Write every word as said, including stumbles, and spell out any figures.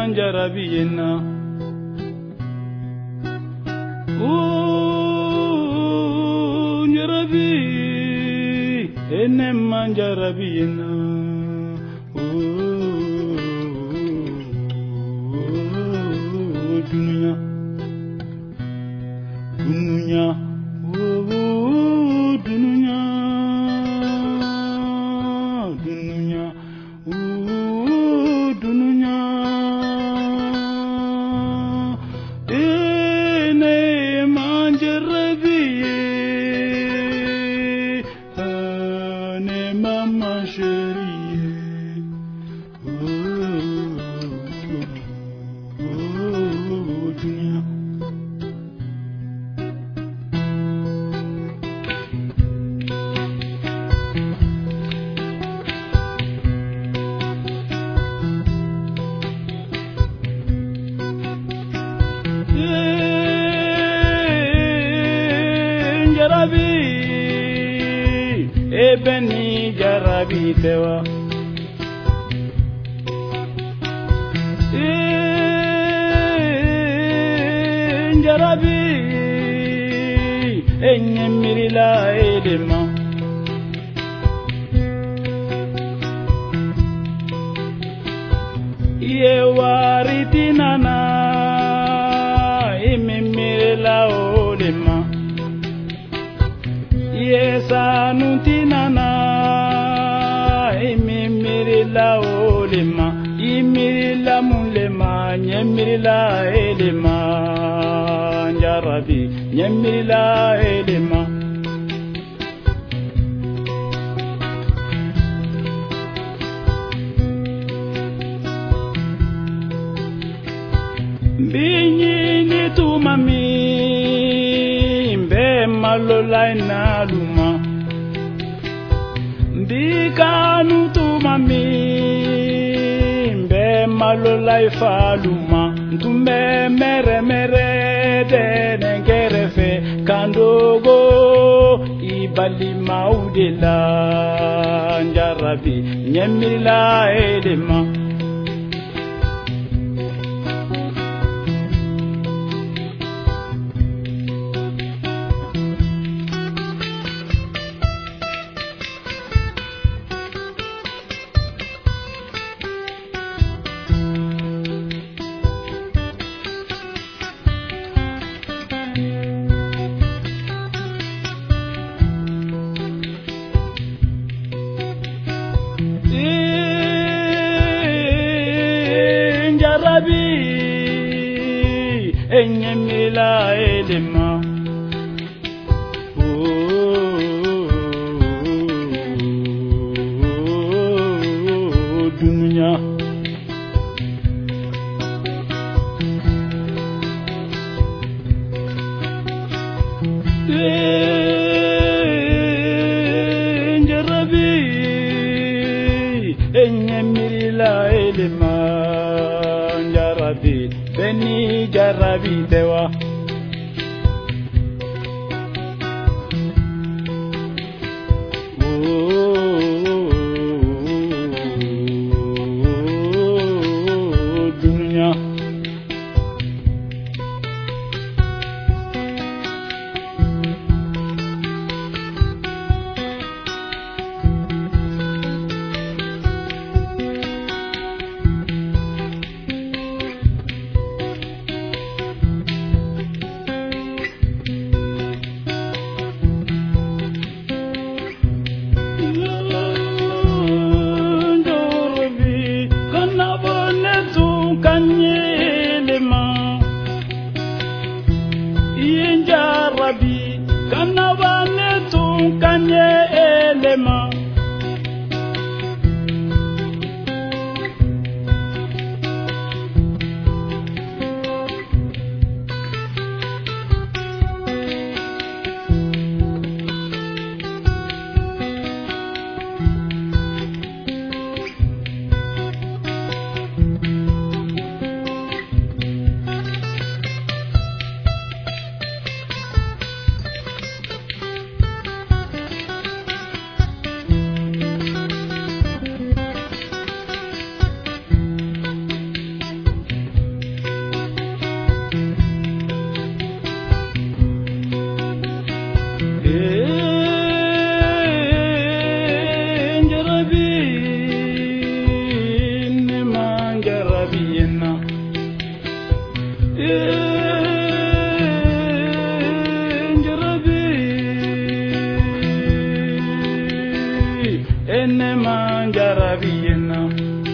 manjarabiyena ooh njarabi ene manjarabiyena ooh dunya dunya ooh dunya dunya ooh dunya ene manjarabiye ane mama sheriye ooh dunya jarabi ebeni jarabi tewa jarabi enyemirila edema ye waritinana imimirila odema yesanutinana imimirila olema imirila mulema nyemirila elema njarabi nyemirila elema binyini tumami malolai naluma mbikanu tumami mbe malolai faluma ntume mere mere de nengerefe kandogo ibali maudela njarabi nyemila edema jarabi enyemila elema ooh dunya jarabi enyemila elema beni jarabi tewa ooh dunya jarabi kanavane tunkanye elema ene man jarabi na